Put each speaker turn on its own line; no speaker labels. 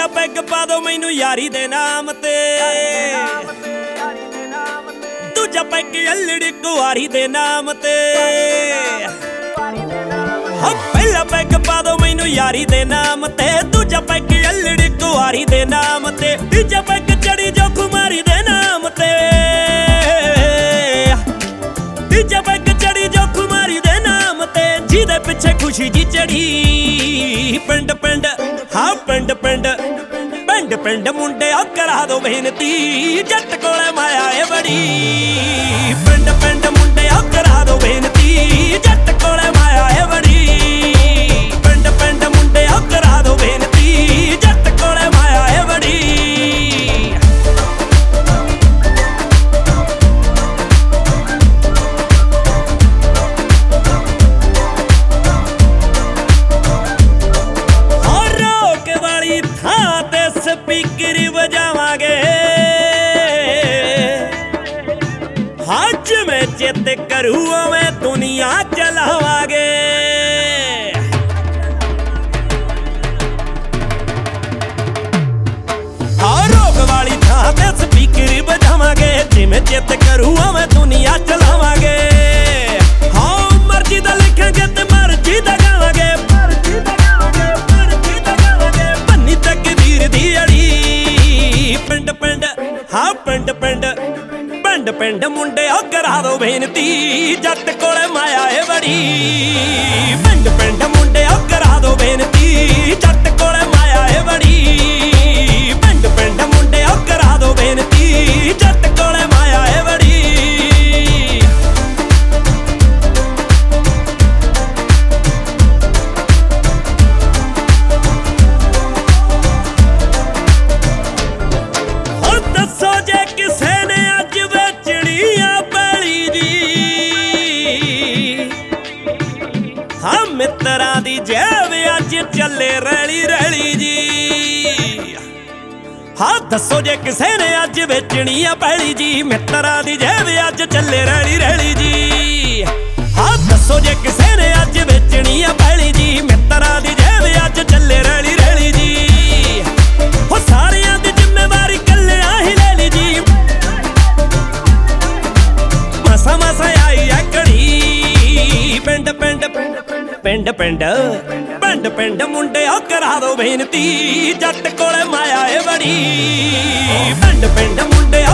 Peg ਪਾ ਦੋ ਮੈਨੂੰ ਯਾਰੀ ਦੇ ਨਾਮ ਤੇ, ਦੂਜਾ ਪੈਗ ਅਲੜੀ ਕੁਆਰੀ ਦੇ ਨਾਮ ਤੇ। ਹਾਂ ਪਹਿਲਾ ਪੈਗ ਪਾ ਦੋ ਮੈਨੂੰ ਯਾਰੀ ਦੇ ਨਾਮ ਤੇ, ਦੂਜਾ ਪੈਗ ਅਲੜੀ ਕੁਆਰੀ ਦੇ ਨਾਮ ਤੇ, ਤੀਜਾ ਪੈਗ ਚੜੀ ਜੋ ਖੁਮਾਰੀ ਦੇ ਨਾਮ ਤੇ, ਤੀਜਾ ਪੈਗ ਚੜੀ ਜੋ ਖੁਮਾਰੀ ਦੇ ਨਾਮ ਤੇ, ਜਿਹਦੇ ਪਿੱਛੇ ਖੁਸ਼ੀ ਜੀ ਚੜੀ। ਪਿੰਡ ਪਿੰਡ ਹਾਂ ਪਿੰਡ ਪਿੰਡ ਪਿੰਡ ਪਿੰਡ ਮੁੰਡਿਆ ਕਰਾ ਦੋ ਬੇਨਤੀ, ਜੱਟ ਕੋਲੇ ਮਾਇਆ ਏ ਬੜੀ। ਪਿੰਡ ਪਿੰਡ ਮੁੰਡਿਆ ਕਰਾ ਦੋ ਬੇਨਤੀ, ਜੱਟ ਕੋਲੇ ਮਾਇਆ ਏ ਬੜੀ। ਪਿੰਡ ਪਿੰਡ ਮੁੰਡਿਆ ਕਰਾ ਦੋ ਬੇਨਤੀ, ਜੱਟ ਕੋਲੇ ਮਾਇਆ ਏ ਬੜੀ। ਸਪੀਕਰ ਵਜਾਵਾਂਗੇ ਅੱਜ ਮੈਂ ਚਿੱਤ ਕਰੂ ਮੈਂ ਦੁਨੀਆ ਚਲਾਵਾਂਗੇ। ਹਾਂ ਰੋਕ ਵਾਲੀ ਥਾਂ ਤੇ ਸਪੀਕਰ ਵਜਾਵਾਂਗੇ, ਜਿਵੇਂ ਚਿੱਤ ਕਰੂ ਮੈਂ ਦੁਨੀਆ ਚਲਾਵਾਂਗੇ। ਹਾਂ ਮਰਜ਼ੀ ਦਾ ਲਿਖਾਂਗੇ ਤੇ ਮਰਜ਼ੀ ਦਾ ਗਾਵਾਂਗੇ, ਪਿੰਡ ਪਿੰਡ ਹਾਂ ਪਿੰਡ ਪਿੰਡ ਪਿੰਡ ਪਿੰਡ ਮੁੰਡਿਆ ਕਰਾ ਦੋ ਬੇਨਤੀ, ਜੱਟ ਕੋਲੇ ਮਾਇਆ ਏ ਬੜੀ। ਪਿੰਡ ਪਿੰਡ ਮੁੰਡਿਆ ਕਰਾ ਦੋ ਬੇਨਤੀ, ਜੱਟ ਕੋਲੇ ਮਾਇਆ ਏ ਬੜੀ। ਪਿੰਡ ਪਿੰਡ ਮੁੰਡਿਆ ਕਰਾ ਦੋ ਬੇਨਤੀ, ਜੱਟ ਕੋਲੇ ਮਾਇਆ ਏ ਬੜੀ। ਹਾਂ ਮਿੱਤਰਾਂ ਦੀ ਜੇਬ ਅੱਜ ਚੱਲੇ ਰੈਲੀ ਰੈਲੀ ਜੀ। ਹਾਂ ਦੱਸੋ ਜੇ ਕਿਸੇ ਨੇ ਅੱਜ ਵੇਚਣੀ ਆ ਪੈਲੀ ਜੀ, ਮਿੱਤਰਾਂ ਦੀ ਜੇਬ ਅੱਜ ਚੱਲੇ ਰੈਲੀ ਰੈਲੀ ਜੀ। ਹਾਂ ਦੱਸੋ ਜੇ ਕਿਸੇ ਨੇ ਅੱਜ ਵੇਚਣੀ ਆ ਪੈਲੀ ਜੀ, ਮਿੱਤਰਾਂ ਦੀ ਜੇਬ ਅੱਜ ਚੱਲੇ ਰੈਲੀ ਰੈਲੀ ਜੀ। ਹੋ ਸਾਰਿਆਂ ਦੀ ਜ਼ਿੰਮੇਵਾਰੀ ਕੱਲਿਆਂ ਹੀ ਲੈ ਲਈ ਜੀ, ਮਸਾ ਮਸਾ ਆਈ ਆ ਘੜੀ। ਪਿੰਡ ਪਿੰਡ ਪਿੰਡ ਪਿੰਡ ਪਿੰਡ ਪਿੰਡ ਮੁੰਡਿਆ ਕਰਾ ਦੋ ਬੇਨਤੀ, ਜੱਟ ਕੋਲੇ ਮਾਇਆ ਏ ਬੜੀ। ਪਿੰਡ ਪਿੰਡ ਮੁੰਡਿਆ